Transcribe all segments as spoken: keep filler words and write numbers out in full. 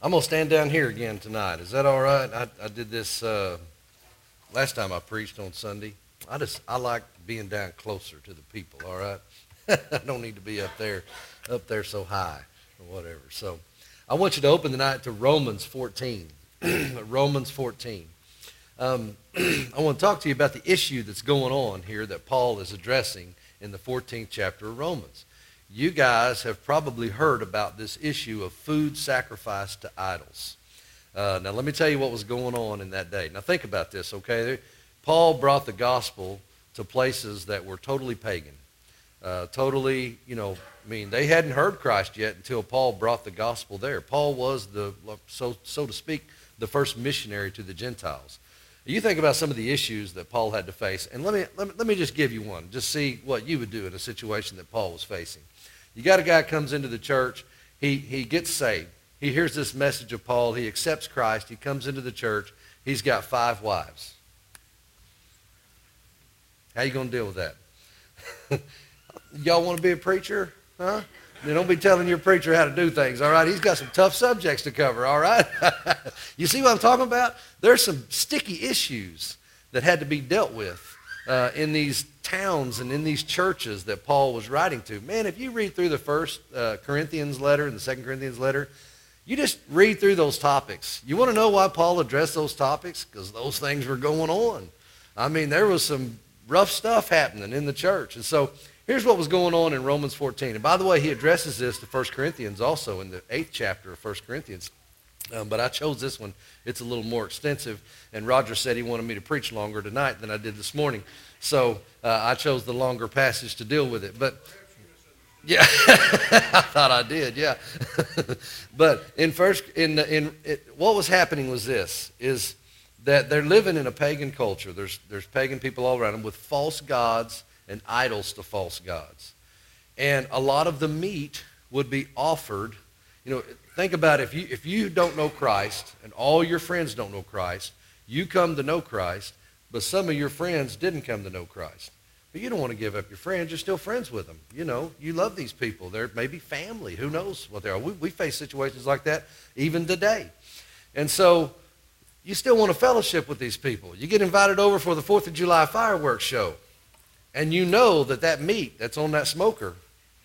I'm going to stand down here again tonight. Is that all right? I, I did this uh, last time I preached on Sunday. I just I like being down closer to the people, all right? I don't need to be up there, up there so high or whatever. So I want you to open tonight to Romans fourteen. Romans fourteen. Um, I want to talk to you about the issue that's going on here that Paul is addressing in the fourteenth chapter of Romans. You guys have probably heard about this issue of food sacrificed to idols. Uh, now, let me tell you what was going on in that day. Now, think about this, okay? Paul brought the gospel to places that were totally pagan. Uh, totally, you know, I mean, they hadn't heard Christ yet until Paul brought the gospel there. Paul was the, so, so to speak, the first missionary to the Gentiles. You think about some of the issues that Paul had to face, and let me, let me, let me just give you one, just see what you would do in a situation that Paul was facing. You got a guy who comes into the church, he, he gets saved. He hears this message of Paul, he accepts Christ, he comes into the church, he's got five wives. How you going to deal with that? Y'all want to be a preacher? Huh? Then don't be telling your preacher how to do things, all right? He's got some tough subjects to cover, all right? You see what I'm talking about? There's some sticky issues that had to be dealt with uh, in these towns and in these churches that Paul was writing to. Man, if you read through the first uh, Corinthians letter and the second Corinthians letter, you just read through those topics. You want to know why Paul addressed those topics? Because those things were going on. I mean, there was some rough stuff happening in the church. And so here's what was going on in Romans fourteen. And by the way, he addresses this to First Corinthians also in the eighth chapter of First Corinthians. Um, but I chose this one. It's a little more extensive. And Roger said he wanted me to preach longer tonight than I did this morning. So uh, I chose the longer passage to deal with it. But yeah, I thought I did, yeah. But in first, in, in it, what was happening was this, is that they're living in a pagan culture. There's, there's pagan people all around them with false gods and idols to false gods. And a lot of the meat would be offered. You know, think about it. If you, if you don't know Christ and all your friends don't know Christ, you come to know Christ, but some of your friends didn't come to know Christ. But you don't want to give up your friends. You're still friends with them. You know, you love these people. They're maybe family. Who knows what they are. We, we face situations like that even today. And so you still want to fellowship with these people. You get invited over for the fourth of July fireworks show. And you know that that meat that's on that smoker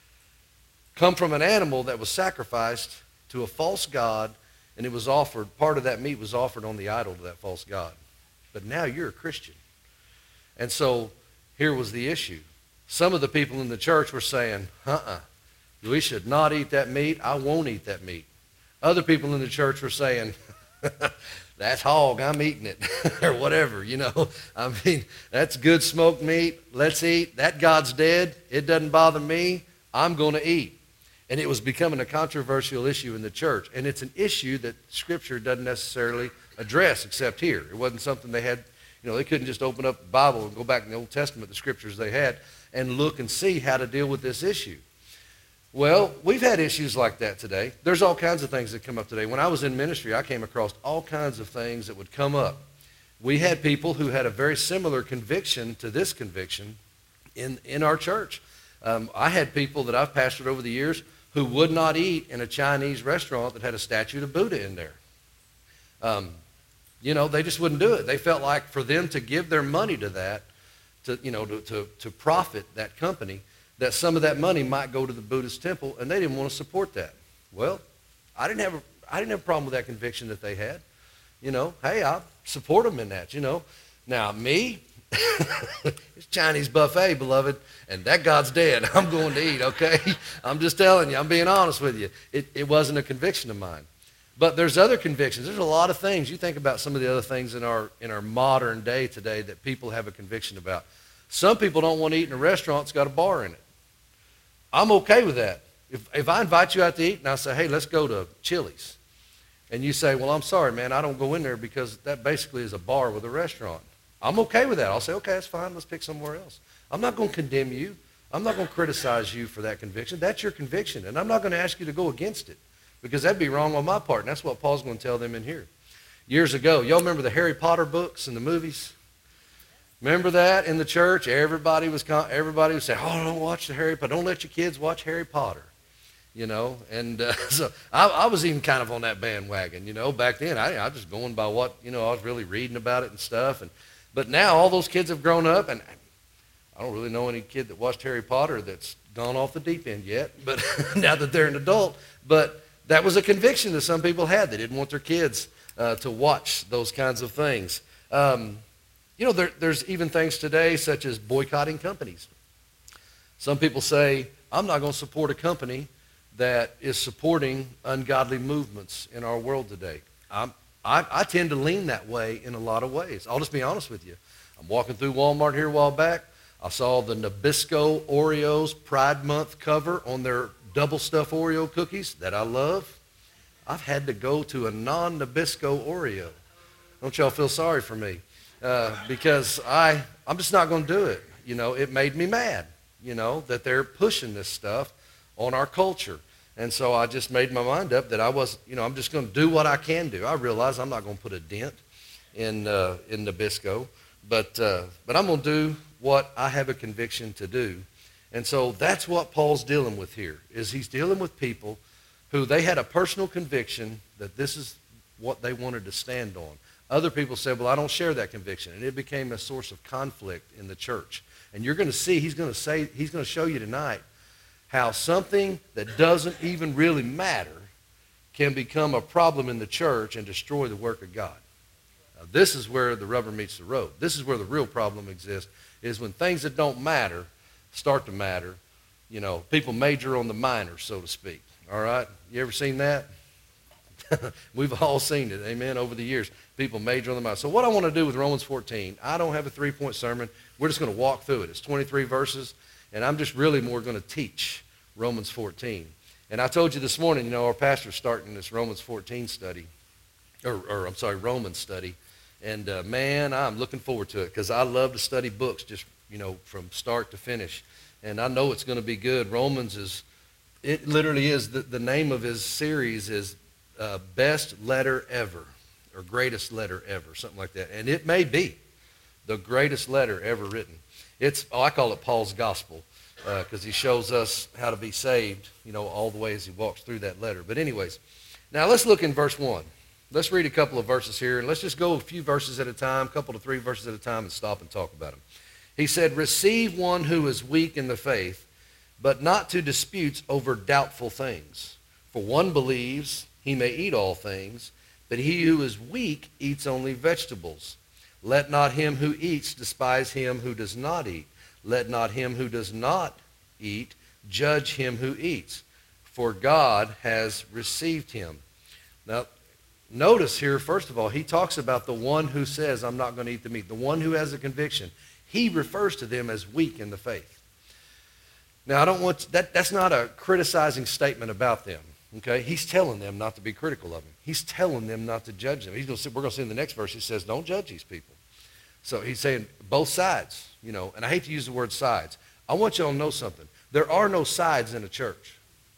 come from an animal that was sacrificed to a false god, and it was offered, part of that meat was offered on the idol to that false god. But now you're a Christian. And so here was the issue. Some of the people in the church were saying, uh-uh, we should not eat that meat. I won't eat that meat. Other people in the church were saying, that's hog, I'm eating it, or whatever, you know. I mean, that's good smoked meat. Let's eat. That God's dead. It doesn't bother me. I'm going to eat. And it was becoming a controversial issue in the church. And it's an issue that Scripture doesn't necessarily address except here. It wasn't something they had, you know, they couldn't just open up the Bible and go back in the Old Testament, the Scriptures they had, and look and see how to deal with this issue. Well, we've had issues like that today. There's all kinds of things that come up today. When I was in ministry, I came across all kinds of things that would come up. We had people who had a very similar conviction to this conviction in, in our church. Um, I had people that I've pastored over the years who would not eat in a Chinese restaurant that had a statue of Buddha in there. Um, you know, they just wouldn't do it. They felt like for them to give their money to that, to, you know, to, to, to profit that company, that some of that money might go to the Buddhist temple, and they didn't want to support that. Well, I didn't have a, I didn't have a problem with that conviction that they had. You know, hey, I support them in that, you know. Now, me, it's Chinese buffet, beloved, and that God's dead. I'm going to eat, okay? I'm just telling you. I'm being honest with you. It, it wasn't a conviction of mine. But there's other convictions. There's a lot of things. You think about some of the other things in our, in our modern day today that people have a conviction about. Some people don't want to eat in a restaurant that's got a bar in it. I'm okay with that. If, if I invite you out to eat and I say, hey, let's go to Chili's, and you say, well, I'm sorry, man, I don't go in there because that basically is a bar with a restaurant. I'm okay with that. I'll say, okay, that's fine. Let's pick somewhere else. I'm not going to condemn you. I'm not going to criticize you for that conviction. That's your conviction, and I'm not going to ask you to go against it because that'd be wrong on my part, and that's what Paul's going to tell them in here. Years ago, y'all remember the Harry Potter books and the movies? Remember that in the church? Everybody was everybody was saying, oh, don't watch the Harry Potter. Don't let your kids watch Harry Potter. you know. And uh, so I, I was even kind of on that bandwagon, you know. Back then, I, I was just going by what, you know, I was really reading about it and stuff. And But now all those kids have grown up, and I don't really know any kid that watched Harry Potter that's gone off the deep end yet, but now that they're an adult. But that was a conviction that some people had. They didn't want their kids uh, to watch those kinds of things. Um, you know, there, there's even things today such as boycotting companies. Some people say, I'm not going to support a company that is supporting ungodly movements in our world today. I'm, I, I tend to lean that way in a lot of ways. I'll just be honest with you. I'm walking through Walmart here a while back. I saw the Nabisco Oreos Pride Month cover on their double stuffed Oreo cookies that I love. I've had to go to a non-Nabisco Oreo. Don't y'all feel sorry for me? Uh, because I, I'm just not going to do it. You know, it made me mad, you know, that they're pushing this stuff on our culture. And so I just made my mind up that I was, you know, I'm just going to do what I can do. I realize I'm not going to put a dent in uh, in Nabisco, but uh, but I'm going to do what I have a conviction to do. And so that's what Paul's dealing with here, is he's dealing with people who they had a personal conviction that this is what they wanted to stand on. Other people said, well, I don't share that conviction. And it became a source of conflict in the church. And you're going to see, he's going to say, he's going to show you tonight how something that doesn't even really matter can become a problem in the church and destroy the work of God. Now, this is where the rubber meets the road. This is where the real problem exists, is when things that don't matter start to matter. You know, people major on the minor, so to speak. All right? You ever seen that? We've all seen it, amen, over the years. People major on the minor. So what I want to do with Romans fourteen, I don't have a three-point sermon. We're just going to walk through it. It's twenty-three verses, and I'm just really more going to teach Romans fourteen. And I told you this morning, you know, our pastor's starting this Romans fourteen study, or, or I'm sorry, Romans study. And, uh, man, I'm looking forward to it because I love to study books just, you know, from start to finish. And I know it's going to be good. Romans is, it literally is, the, the name of his series is uh, Best Letter Ever, or Greatest Letter Ever, something like that. And it may be the greatest letter ever written. It's, oh, I call it Paul's Gospel because uh, he shows us how to be saved, you know, all the way as he walks through that letter. But anyways, now let's look in verse one. Let's read a couple of verses here, and let's just go a few verses at a time, a couple to three verses at a time, and stop and talk about them. He said, receive one who is weak in the faith, but not to disputes over doubtful things. For one believes he may eat all things, but he who is weak eats only vegetables. Let not him who eats despise him who does not eat. Let not him who does not eat judge him who eats, for God has received him. Now, notice here, first of all, he talks about the one who says, I'm not going to eat the meat, the one who has a conviction. He refers to them as weak in the faith. Now, I don't want, that, that's not a criticizing statement about them, okay? He's telling them not to be critical of them. He's telling them not to judge them. He's going to, we're going to see in the next verse, he says, don't judge these people. So he's saying both sides, you know, and I hate to use the word sides. I want you all to know something. There are no sides in a church,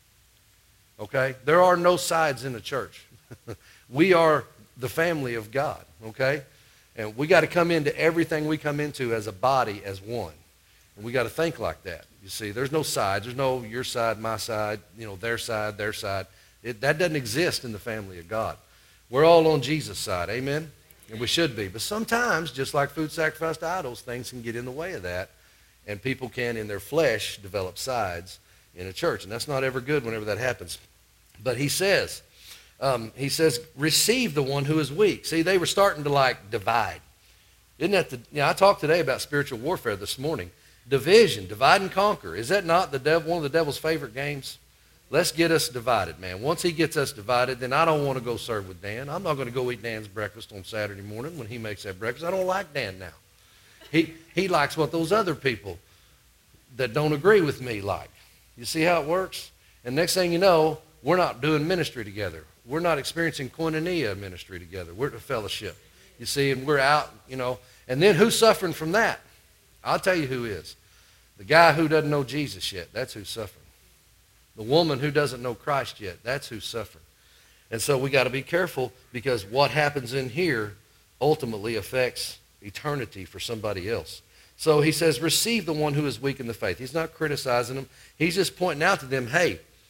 okay? There are no sides in the church. We are the family of God, okay? And we got to come into everything we come into as a body, as one. And we got to think like that. You see, there's no sides. There's no your side, my side, you know, their side, their side. It, that doesn't exist in the family of God. We're all on Jesus' side, amen? And we should be. But sometimes, just like food sacrificed to idols, things can get in the way of that. And people can, in their flesh, develop sides in a church. And that's not ever good whenever that happens. But he says, um, he says, receive the one who is weak. See, they were starting to, like, divide. Isn't that the, you know, I talked today about spiritual warfare this morning. Division, divide and conquer. Is that not the devil, one of the devil's favorite games? Let's get us divided, man. Once he gets us divided, then I don't want to go serve with Dan. I'm not going to go eat Dan's breakfast on Saturday morning when he makes that breakfast. I don't like Dan now. He, he likes what those other people that don't agree with me like. You see how it works? And next thing you know, we're not doing ministry together. We're not experiencing koinonia ministry together. We're a fellowship. You see, and we're out, you know. And then who's suffering from that? I'll tell you who is. The guy who doesn't know Jesus yet, that's who's suffering. The woman who doesn't know Christ yet, that's who's suffering. And so we got to be careful because what happens in here ultimately affects eternity for somebody else. So he says, receive the one who is weak in the faith. He's not criticizing them. He's just pointing out to them, hey,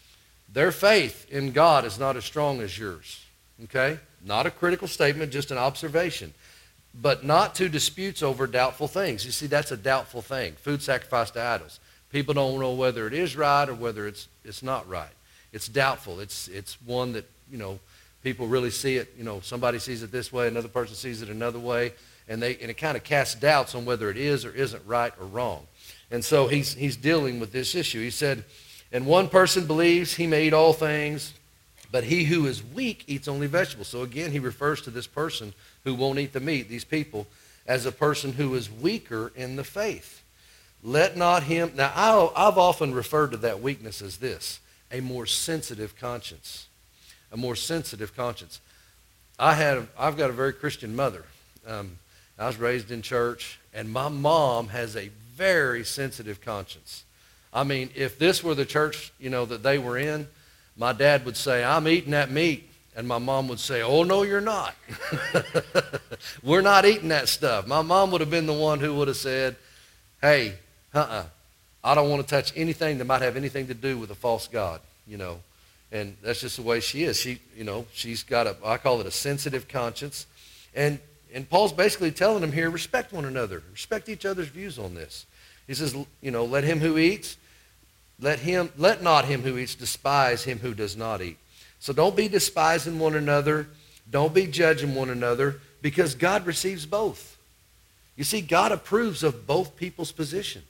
Their faith in God is not as strong as yours. Okay? Not a critical statement, just an observation. But not to disputes over doubtful things. You see, that's a doubtful thing. Food sacrificed to idols. People don't know whether it is right or whether it's it's not right. It's doubtful. It's it's one that, you know, people really see it. You know, somebody sees it this way, another person sees it another way, and they and it kind of casts doubts on whether it is or isn't right or wrong. And so he's he's dealing with this issue. He said, and one person believes he may eat all things, but he who is weak eats only vegetables. So again, he refers to this person who won't eat the meat, these people, as a person who is weaker in the faith. Let not him, now I'll, I've often referred to that weakness as this, a more sensitive conscience. A more sensitive conscience. I had, I've got a very Christian mother. Um, I was raised in church, and my mom has a very sensitive conscience. I mean, if this were the church, you know, that they were in, my dad would say, I'm eating that meat. And my mom would say, oh, no, you're not. We're not eating that stuff. My mom would have been the one who would have said, hey, uh-uh, I don't want to touch anything that might have anything to do with a false god, you know. And that's just the way she is. She, you know, she's got a, I call it a sensitive conscience. And, and Paul's basically telling them here, respect one another. Respect each other's views on this. He says, you know, let him who eats, let him, let not him who eats despise him who does not eat. So don't be despising one another. Don't be judging one another, because God receives both. You see, God approves of both people's position.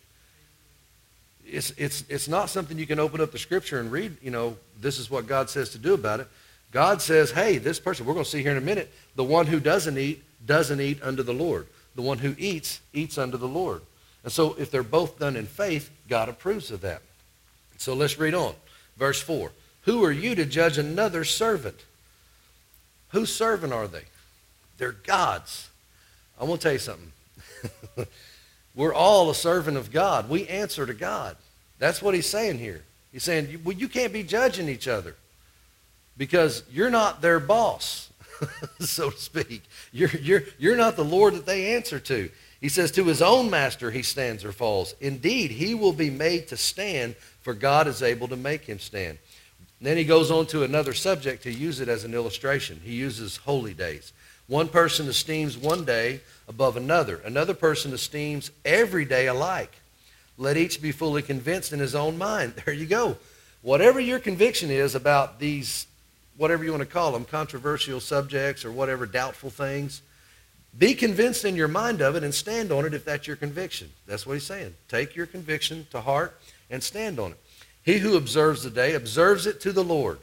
It's, it's, it's not something you can open up the scripture and read, you know, this is what God says to do about it. God says, hey, this person, we're going to see here in a minute, the one who doesn't eat, doesn't eat unto the Lord. The one who eats, eats unto the Lord. And so if they're both done in faith, God approves of that. So let's read on. Verse four. Who are you to judge another servant? Whose servant are they? They're God's. I want to tell you something. We're all a servant of God. We answer to God. That's what he's saying here. He's saying, well, you can't be judging each other because you're not their boss, so to speak. You're, you're, you're not the Lord that they answer to. He says, to his own master he stands or falls. Indeed, he will be made to stand, for God is able to make him stand. Then he goes on to another subject to use it as an illustration. He uses holy days. One person esteems one day above another. Another person esteems every day alike. Let each be fully convinced in his own mind. There you go. Whatever your conviction is about these, whatever you want to call them, controversial subjects or whatever, doubtful things, be convinced in your mind of it and stand on it if that's your conviction. That's what he's saying. Take your conviction to heart and stand on it. He who observes the day observes it to the Lord.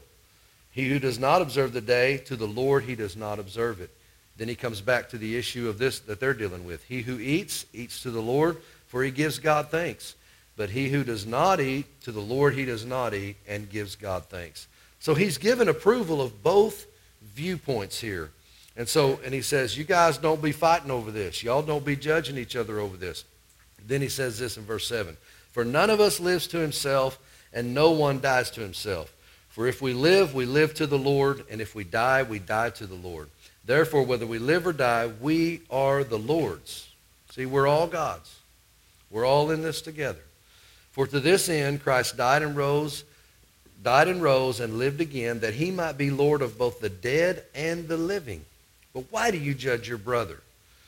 He who does not observe the day, to the Lord he does not observe it. Then he comes back to the issue of this that they're dealing with. He who eats, eats to the Lord, for he gives God thanks. But he who does not eat, to the Lord he does not eat, and gives God thanks. So he's given approval of both viewpoints here. And so, and he says, you guys don't be fighting over this. Y'all don't be judging each other over this. Then he says this in verse seven. For none of us lives to himself, and no one dies to himself. For if we live, we live to the Lord, and if we die, we die to the Lord. Therefore, whether we live or die, we are the Lord's. See, we're all God's. We're all in this together. For to this end Christ died and rose, died and rose and lived again, that he might be Lord of both the dead and the living. But why do you judge your brother?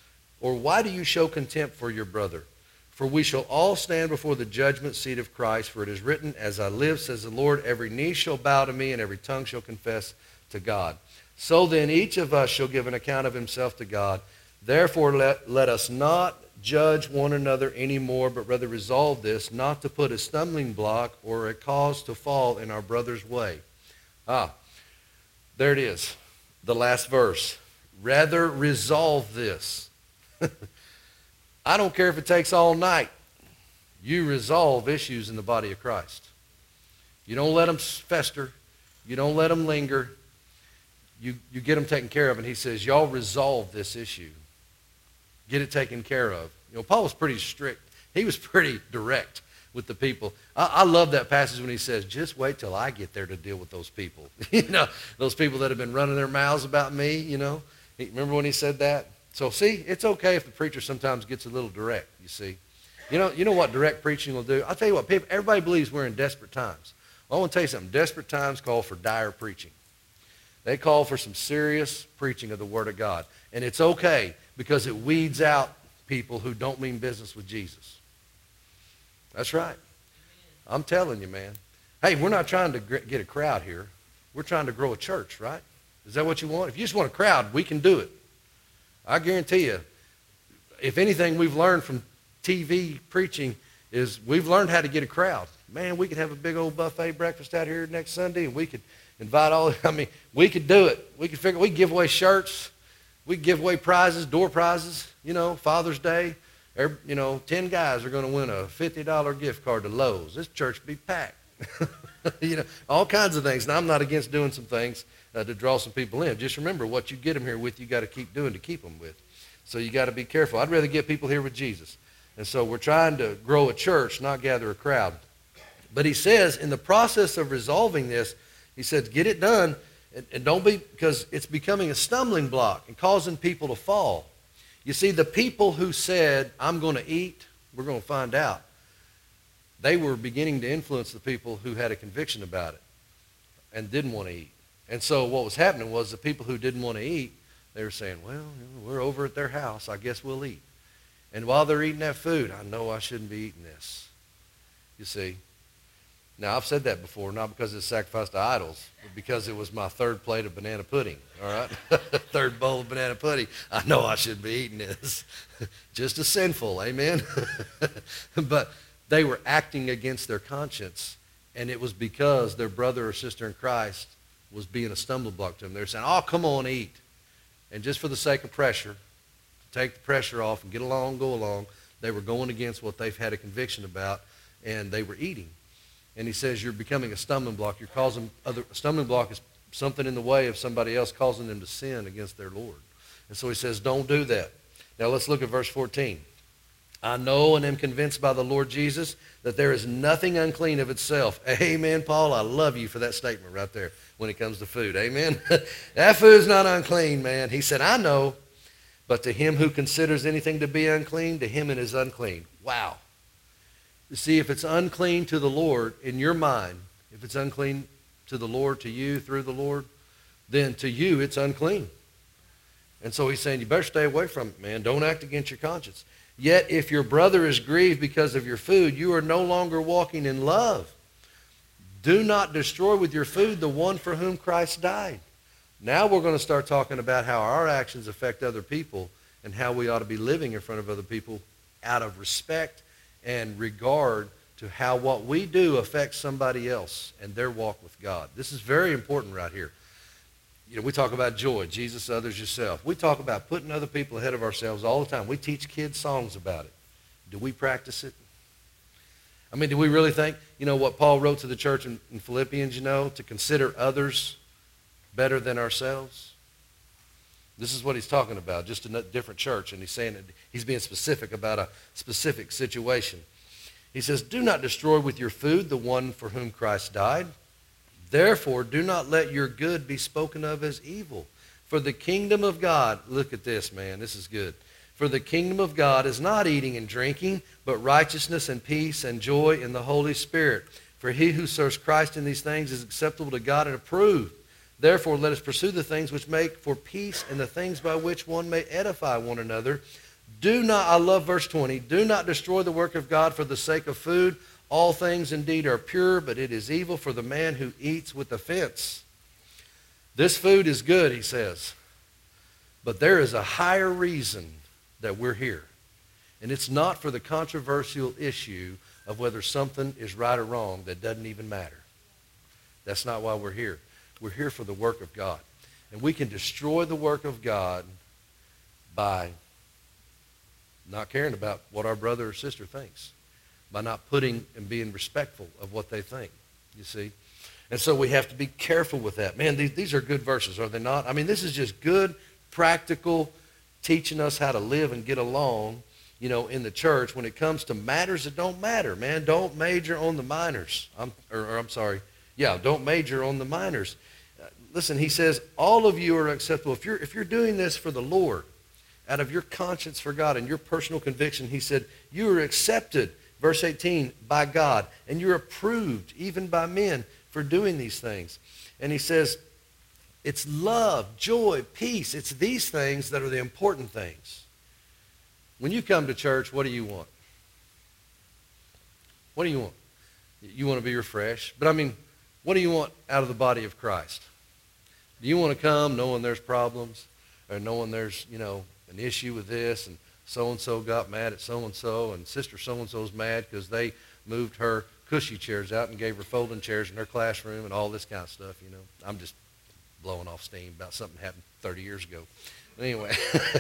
Or why do you show contempt for your brother? For we shall all stand before the judgment seat of Christ. For it is written, as I live, says the Lord, every knee shall bow to me, and every tongue shall confess to God. So then each of us shall give an account of himself to God. Therefore let, let us not judge one another anymore, but rather resolve this, not to put a stumbling block or a cause to fall in our brother's way. Ah, there it is, the last verse. Rather resolve this. I don't care if it takes all night. You resolve issues in the body of Christ. You don't let them fester. You don't let them linger. You, you get them taken care of. And he says, y'all resolve this issue. Get it taken care of. You know, Paul was pretty strict. He was pretty direct with the people. I, I love that passage when he says, just wait till I get there to deal with those people. You know, those people that have been running their mouths about me, you know. He, remember when he said that? So see, it's okay if the preacher sometimes gets a little direct, you see. You know, you know what direct preaching will do? I'll tell you what, people, everybody believes we're in desperate times. I want to tell you something. Desperate times call for dire preaching. They call for some serious preaching of the Word of God. And it's okay because it weeds out people who don't mean business with Jesus. That's right. I'm telling you, man. Hey, we're not trying to get a crowd here. We're trying to grow a church, right? Is that what you want? If you just want a crowd, we can do it. I guarantee you, if anything we've learned from T V preaching is we've learned how to get a crowd. Man, we could have a big old buffet breakfast out here next Sunday, and we could invite all, I mean, we could do it. We could figure, we could give away shirts. We could give away prizes, door prizes, you know, Father's Day. Every, you know, ten guys are going to win a fifty dollar gift card to Lowe's. This church would be packed. You know, all kinds of things. Now, I'm not against doing some things uh, to draw some people in. Just remember, what you get them here with, you got to keep doing to keep them with. So you got to be careful. I'd rather get people here with Jesus. And so we're trying to grow a church, not gather a crowd. But he says, in the process of resolving this, he says, get it done, and, and don't be, because it's becoming a stumbling block and causing people to fall. You see, the people who said, I'm going to eat, we're going to find out, they were beginning to influence the people who had a conviction about it and didn't want to eat. And so what was happening was the people who didn't want to eat, they were saying, well, you know, we're over at their house. I guess we'll eat. And while they're eating that food, I know I shouldn't be eating this. You see. Now, I've said that before, not because it's sacrificed to idols, but because it was my third plate of banana pudding, all right? Third bowl of banana pudding. I know I shouldn't be eating this. Just as sinful, amen? But they were acting against their conscience, and it was because their brother or sister in Christ was being a stumbling block to them. They were saying, oh, come on, eat. And just for the sake of pressure, to take the pressure off and get along, go along, they were going against what they've had a conviction about, and they were eating. And he says you're becoming a stumbling block. You're causing other, a stumbling block is something in the way of somebody else causing them to sin against their Lord. And so he says, don't do that. Now let's look at verse fourteen. I know and am convinced by the Lord Jesus that there is nothing unclean of itself. Amen, Paul. I love you for that statement right there when it comes to food. Amen. That food's not unclean, man. He said, I know, but to him who considers anything to be unclean, to him it is unclean. Wow. You see, if it's unclean to the Lord in your mind, if it's unclean to the Lord, to you, through the Lord, then to you it's unclean. And so he's saying you better stay away from it, man. Don't act against your conscience. Yet if your brother is grieved because of your food, you are no longer walking in love. Do not destroy with your food the one for whom Christ died. Now we're going to start talking about how our actions affect other people and how we ought to be living in front of other people out of respect and regard to how what we do affects somebody else and their walk with God. This is very important right here. You know, we talk about joy, Jesus, others, yourself. We talk about putting other people ahead of ourselves all the time. We teach kids songs about it. Do we practice it? I mean, do we really think, you know, what Paul wrote to the church in, in Philippians, you know, to consider others better than ourselves? This is what he's talking about, just a different church, and he's saying that he's being specific about a specific situation. He says, do not destroy with your food the one for whom Christ died. Therefore, do not let your good be spoken of as evil. For the kingdom of God, look at this, man, this is good. For the kingdom of God is not eating and drinking, but righteousness and peace and joy in the Holy Spirit. For he who serves Christ in these things is acceptable to God and approved. Therefore, let us pursue the things which make for peace and the things by which one may edify one another. Do not, I love verse twenty, do not destroy the work of God for the sake of food. All things indeed are pure, but it is evil for the man who eats with offense. This food is good, he says, but there is a higher reason that we're here. And it's not for the controversial issue of whether something is right or wrong that doesn't even matter. That's not why we're here. We're here for the work of God. And we can destroy the work of God by not caring about what our brother or sister thinks, by not putting and being respectful of what they think, you see. And so we have to be careful with that. Man, these, these are good verses, are they not? I mean, this is just good, practical, teaching us how to live and get along, you know, in the church when it comes to matters that don't matter. Man, don't major on the minors. I'm, or, or I'm sorry. Yeah, don't major on the minors. Uh, listen, he says, all of you are acceptable. If you're, if you're doing this for the Lord, out of your conscience for God and your personal conviction, he said, you are accepted, verse eighteen, by God, and you're approved even by men. for doing these things. And he says, it's love, joy, peace. It's these things that are the important things. When you come to church, what do you want? What do you want? You want to be refreshed. But I mean, what do you want out of the body of Christ? Do you want to come knowing there's problems, or knowing there's, you know, an issue with this, and so-and-so got mad at so-and-so, and sister so-and-so's mad because they moved her cushy chairs out and gave her folding chairs in her classroom and all this kind of stuff, you know? I'm just blowing off steam about something that happened thirty years ago. But anyway,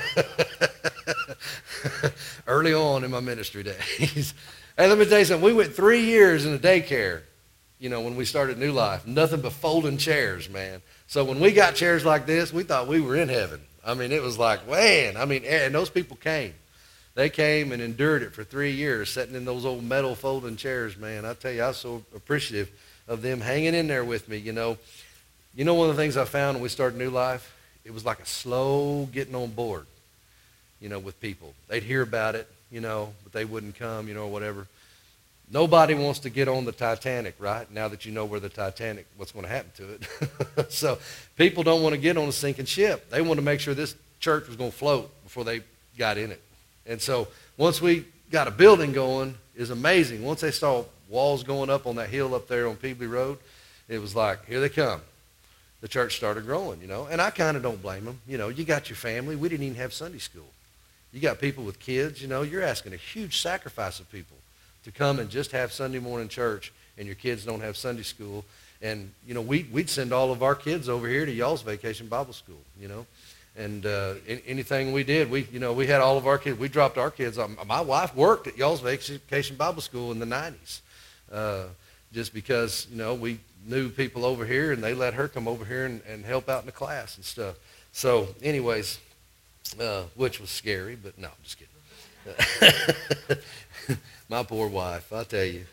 early on in my ministry days. Hey, let me tell you something. We went three years in a daycare, you know, when we started New Life. Nothing but folding chairs, man. So when we got chairs like this, we thought we were in heaven. I mean, it was like, man, I mean, and those people came. They came and endured it for three years, sitting in those old metal folding chairs, man. I tell you, I was so appreciative of them hanging in there with me, you know. You know, one of the things I found when we started New Life, it was like a slow getting on board, you know, with people. They'd hear about it, you know, but they wouldn't come, you know, or whatever. Nobody wants to get on the Titanic, right, now that you know where the Titanic, what's going to happen to it. So people don't want to get on a sinking ship. They want to make sure this church was going to float before they got in it. And so once we got a building going, it's amazing. Once they saw walls going up on that hill up there on Peebly Road, it was like, here they come. The church started growing, you know. And I kind of don't blame them. You know, you got your family. We didn't even have Sunday school. You got people with kids, you know. You're asking a huge sacrifice of people to come and just have Sunday morning church, and your kids don't have Sunday school. And, you know, we, we'd send all of our kids over here to y'all's Vacation Bible School, you know. And uh, anything we did, we, you know, we had all of our kids. We dropped our kids. My wife worked at y'all's Vacation Bible School in the nineties uh, just because, you know, we knew people over here, and they let her come over here and, and help out in the class and stuff. So anyways, uh, which was scary, but no, I'm just kidding. My poor wife, I'll tell you.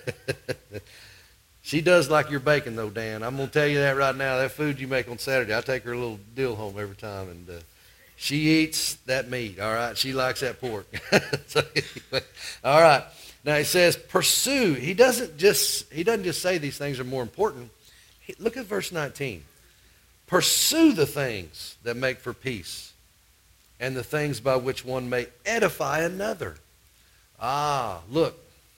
She does like your bacon, though, Dan. I'm going to tell you that right now. That food you make on Saturday, I take her a little deal home every time, and uh, she eats that meat, all right? She likes that pork. So, anyway, all right. Now, he says, pursue. He doesn't just, he doesn't just say these things are more important. He, look at verse nineteen. Pursue the things that make for peace, and the things by which one may edify another. Ah, look.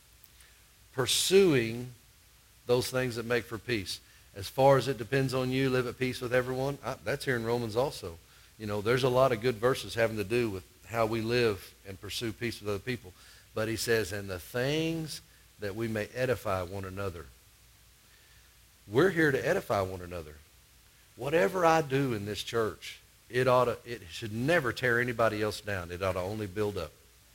Pursuing those things that make for peace. As far as it depends on you, live at peace with everyone. I, that's here in Romans also. You know, there's a lot of good verses having to do with how we live and pursue peace with other people. But he says, and the things that we may edify one another. We're here to edify one another. Whatever I do in this church, it ought to, it should never tear anybody else down. It ought to only build up.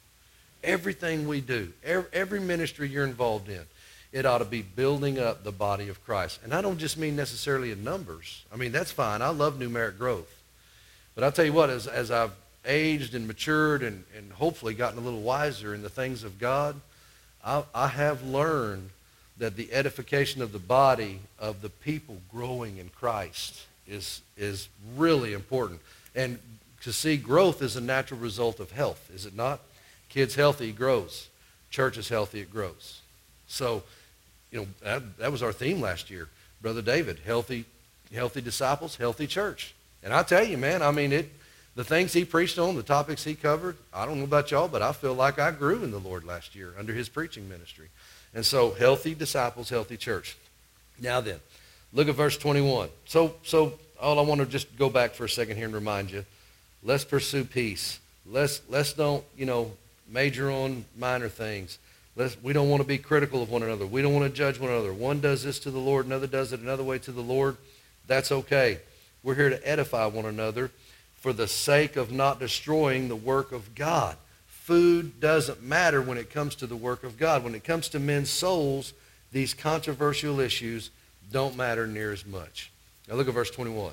Everything we do, every, every ministry you're involved in, it ought to be building up the body of Christ. And I don't just mean necessarily in numbers. I mean, that's fine. I love numeric growth. But I'll tell you what, as, as I've aged and matured and, and hopefully gotten a little wiser in the things of God, I, I have learned that the edification of the body of the people growing in Christ is, is really important. And to see growth is a natural result of health, is it not? Kid's healthy, it grows. Church is healthy, it grows. So, you know, that, that was our theme last year. Brother David, healthy, healthy disciples, healthy church. And I tell you, man, I mean, it. The things he preached on, the topics he covered, I don't know about y'all, but I feel like I grew in the Lord last year under his preaching ministry. And so, healthy disciples, healthy church. Now then, look at verse twenty-one. So, so all I want to just go back for a second here and remind you, let's pursue peace. Let's, let's don't, you know, major on minor things. Let's, we don't want to be critical of one another. We don't want to judge one another. One does this to the Lord, another does it another way to the Lord. That's okay. We're here to edify one another for the sake of not destroying the work of God. Food doesn't matter when it comes to the work of God. When it comes to men's souls, these controversial issues don't matter near as much. Now look at verse twenty-one.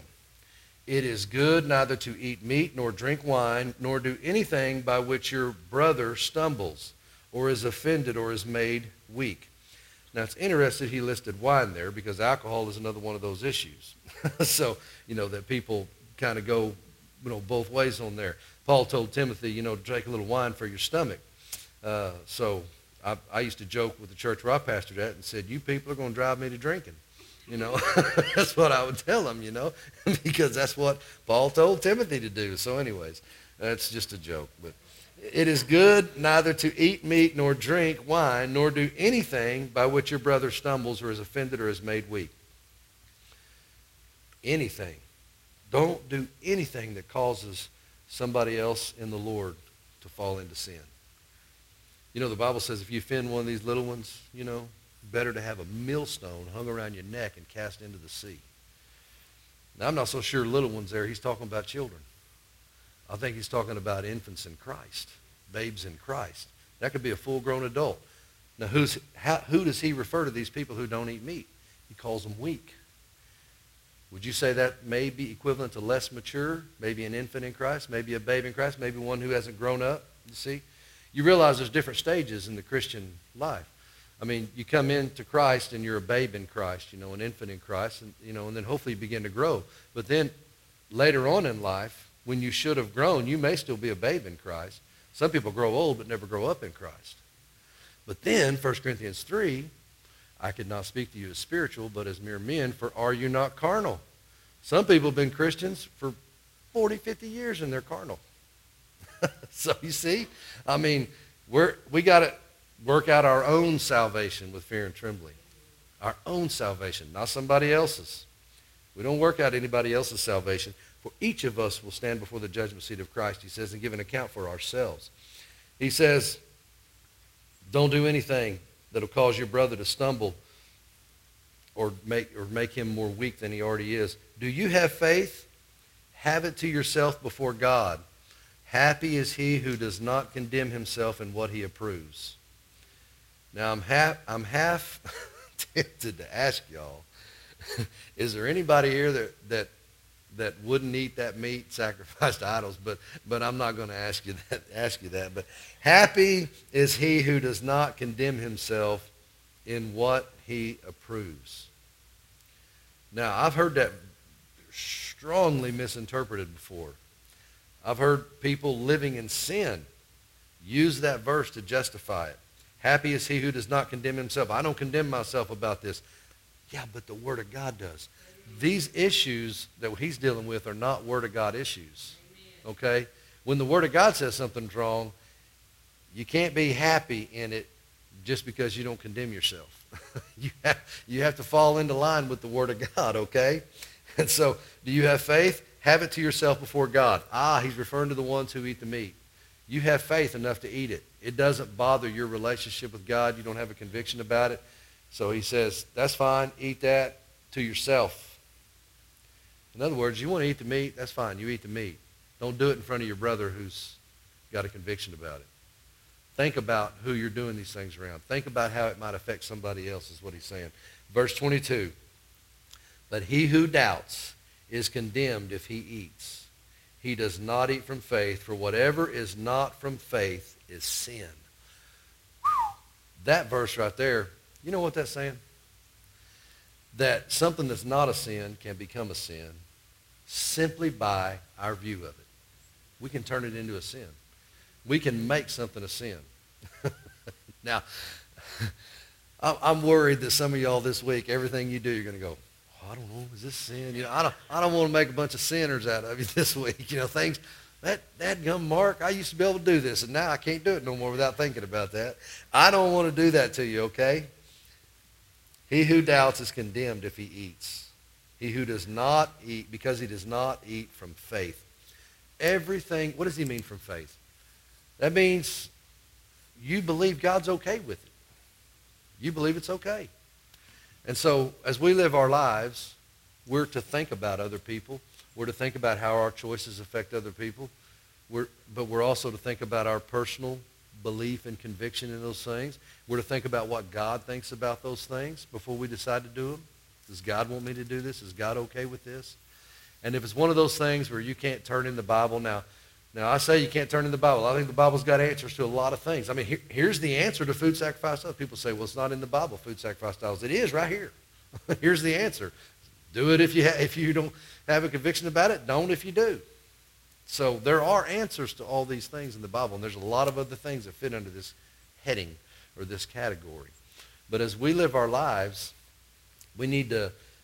It is good neither to eat meat nor drink wine, nor do anything by which your brother stumbles or is offended or is made weak. Now it's interesting he listed wine there because alcohol is another one of those issues. So, you know, that people kind of go, you know, both ways on there. Paul told Timothy, you know, to drink a little wine for your stomach. Uh, so I, I used to joke with the church where I pastored at and said, you people are going to drive me to drinking. You know, that's what I would tell them, you know, because that's what Paul told Timothy to do. So anyways, that's just a joke. But it is good neither to eat meat nor drink wine, nor do anything by which your brother stumbles or is offended or is made weak. Anything. Don't do anything that causes somebody else in the Lord to fall into sin. You know, the Bible says if you offend one of these little ones, you know, better to have a millstone hung around your neck and cast into the sea. Now, I'm not so sure little ones there. He's talking about children. I think he's talking about infants in Christ, babes in Christ. That could be a full-grown adult. Now, who's, how, who does he refer to these people who don't eat meat? He calls them weak. Would you say that may be equivalent to less mature, maybe an infant in Christ, maybe a babe in Christ, maybe one who hasn't grown up? You see? You realize there's different stages in the Christian life. I mean, you come into Christ and you're a babe in Christ, you know, an infant in Christ, and, you know, and then hopefully you begin to grow. But then later on in life, when you should have grown, you may still be a babe in Christ. Some people grow old but never grow up in Christ. But then, First Corinthians three, I could not speak to you as spiritual, but as mere men, for are you not carnal? Some people have been Christians for forty, fifty years and they're carnal. So you see, I mean, we're, we got to work out our own salvation with fear and trembling. Our own salvation, not somebody else's. We don't work out anybody else's salvation. For each of us will stand before the judgment seat of Christ, he says, and give an account for ourselves. He says, don't do anything that will cause your brother to stumble or make, or make him more weak than he already is. Do you have faith? Have it to yourself before God. Happy is he who does not condemn himself in what he approves. Now, I'm half, I'm half tempted to ask y'all, is there anybody here that, that, that wouldn't eat that meat sacrificed to idols? But, but I'm not going to ask you that, ask you that. But happy is he who does not condemn himself in what he approves. Now, I've heard that strongly misinterpreted before. I've heard people living in sin use that verse to justify it. Happy is he who does not condemn himself. I don't condemn myself about this. Yeah, but the Word of God does. These issues that he's dealing with are not Word of God issues. Okay? When the Word of God says something's wrong, you can't be happy in it just because you don't condemn yourself. you, have, you have to fall into line with the Word of God, okay? And so, do you have faith? Have it to yourself before God. Ah, he's referring to the ones who eat the meat. You have faith enough to eat it. It doesn't bother your relationship with God. You don't have a conviction about it. So he says, that's fine. Eat that to yourself. In other words, you want to eat the meat, that's fine. You eat the meat. Don't do it in front of your brother who's got a conviction about it. Think about who you're doing these things around. Think about how it might affect somebody else, is what he's saying. Verse twenty-two, but he who doubts is condemned if he eats. He does not eat from faith, for whatever is not from faith is sin. That verse right there, you know what that's saying? That something that's not a sin can become a sin simply by our view of it. We can turn it into a sin. We can make something a sin. Now, I'm worried that some of y'all this week, everything you do, you're going to go, oh, I don't know, is this sin? You know, I don't, I don't want to make a bunch of sinners out of you this week. You know, things, that, that gum Mark, I used to be able to do this, and now I can't do it no more without thinking about that. I don't want to do that to you, okay? He who doubts is condemned if he eats. He who does not eat, because he does not eat from faith. Everything, what does he mean from faith? That means you believe God's okay with it. You believe it's okay. And so as we live our lives, we're to think about other people. We're to think about how our choices affect other people. We're, but we're also to think about our personal belief and conviction in those things. We're to think about what God thinks about those things before we decide to do them. Does God want me to do this? Is God okay with this? And if it's one of those things where you can't turn in the Bible, now, now I say you can't turn in the Bible. I think the Bible's got answers to a lot of things. I mean, here, here's the answer to food sacrifice idols. People say, well, it's not in the Bible, food sacrifice idols. It is right here. Here's the answer. Do it if you, ha- if you don't have a conviction about it. Don't if you do. So there are answers to all these things in the Bible, and there's a lot of other things that fit under this heading or this category. But as we live our lives, we need to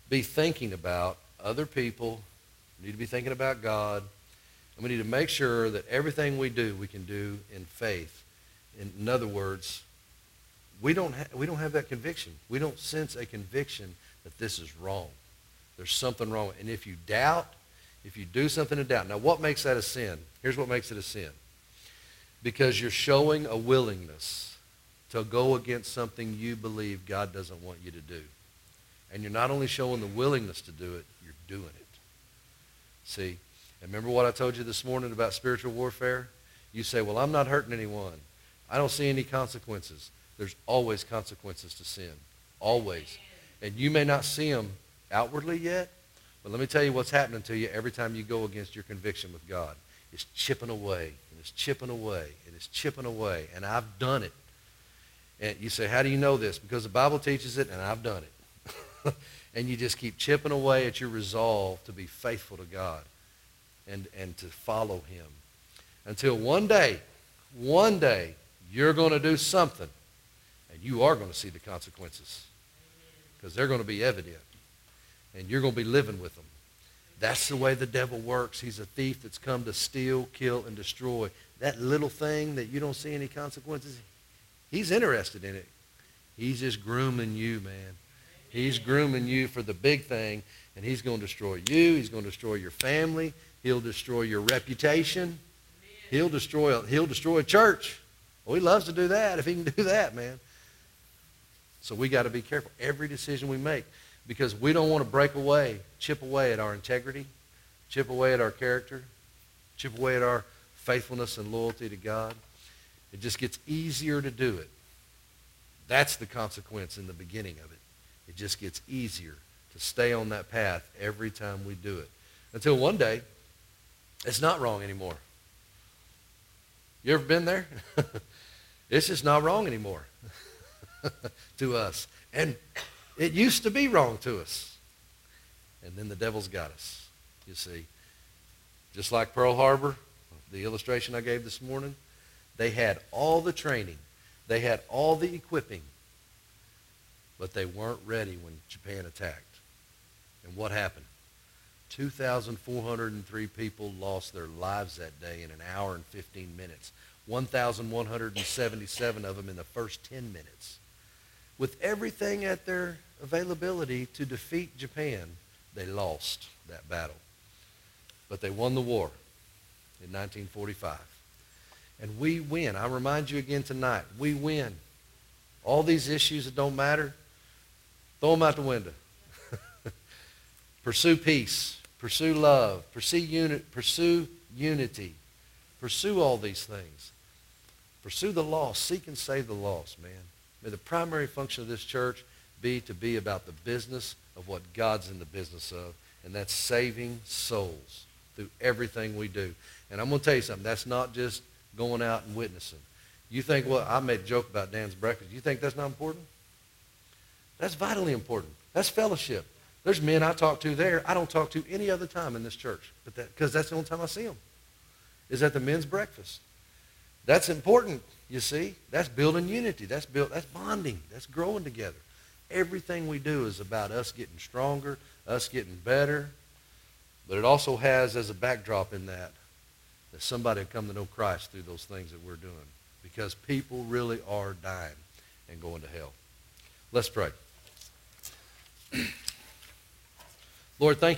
be thinking about other people. We need to be thinking about God. And we need to make sure that everything we do, we can do in faith. In, in other words, we don't, ha- we don't have that conviction. We don't sense a conviction that this is wrong. There's something wrong. And if you doubt, if you do something in doubt. Now, what makes that a sin? Here's what makes it a sin. Because you're showing a willingness to go against something you believe God doesn't want you to do. And you're not only showing the willingness to do it, you're doing it. See? And remember what I told you this morning about spiritual warfare? You say, well, I'm not hurting anyone. I don't see any consequences. There's always consequences to sin. Always. And you may not see them outwardly yet, but let me tell you what's happening to you every time you go against your conviction with God. It's chipping away, and it's chipping away, and it's chipping away, and I've done it. And you say, how do you know this? Because the Bible teaches it, and I've done it. And you just keep chipping away at your resolve to be faithful to God and, and to follow him. Until one day, one day, you're going to do something, and you are going to see the consequences. Because they're going to be evident. And you're going to be living with them. That's the way the devil works. He's a thief that's come to steal, kill, and destroy. That little thing that you don't see any consequences, he's interested in it. He's just grooming you, man. He's grooming you for the big thing, and he's going to destroy you. He's going to destroy your family. He'll destroy your reputation. He'll destroy, he'll destroy a church. Well, he loves to do that if he can do that, man. So we got to be careful every decision we make. Because we don't want to break away, chip away at our integrity, chip away at our character, chip away at our faithfulness and loyalty to God. It just gets easier to do it. That's the consequence in the beginning of it. It just gets easier to stay on that path every time we do it. Until one day, it's not wrong anymore. You ever been there? It's just not wrong anymore to us. And it used to be wrong to us. And then the devil's got us, you see. Just like Pearl Harbor, the illustration I gave this morning, they had all the training. They had all the equipping. But they weren't ready when Japan attacked. And what happened? two thousand four hundred three people lost their lives that day in an hour and fifteen minutes. one thousand one hundred seventy-seven of them in the first ten minutes. With everything at their availability to defeat Japan, they lost that battle. But they won the war in nineteen forty-five. And we win. I remind you again tonight, we win. All these issues that don't matter, throw them out the window. Pursue peace. Pursue love. Pursue, uni- pursue unity. Pursue all these things. Pursue the lost. Seek and save the lost, man. May the primary function of this church be to be about the business of what God's in the business of, and that's saving souls through everything we do. And I'm going to tell you something. That's not just going out and witnessing. You think, well, I made a joke about Dan's breakfast. You think that's not important? That's vitally important. That's fellowship. There's men I talk to there I don't talk to any other time in this church, but that because that's the only time I see them, is at the men's breakfast. That's important, you see. That's building unity. That's build, that's bonding. That's growing together. Everything we do is about us getting stronger, us getting better. But it also has as a backdrop in that, that somebody will come to know Christ through those things that we're doing. Because people really are dying and going to hell. Let's pray. Lord, thank you.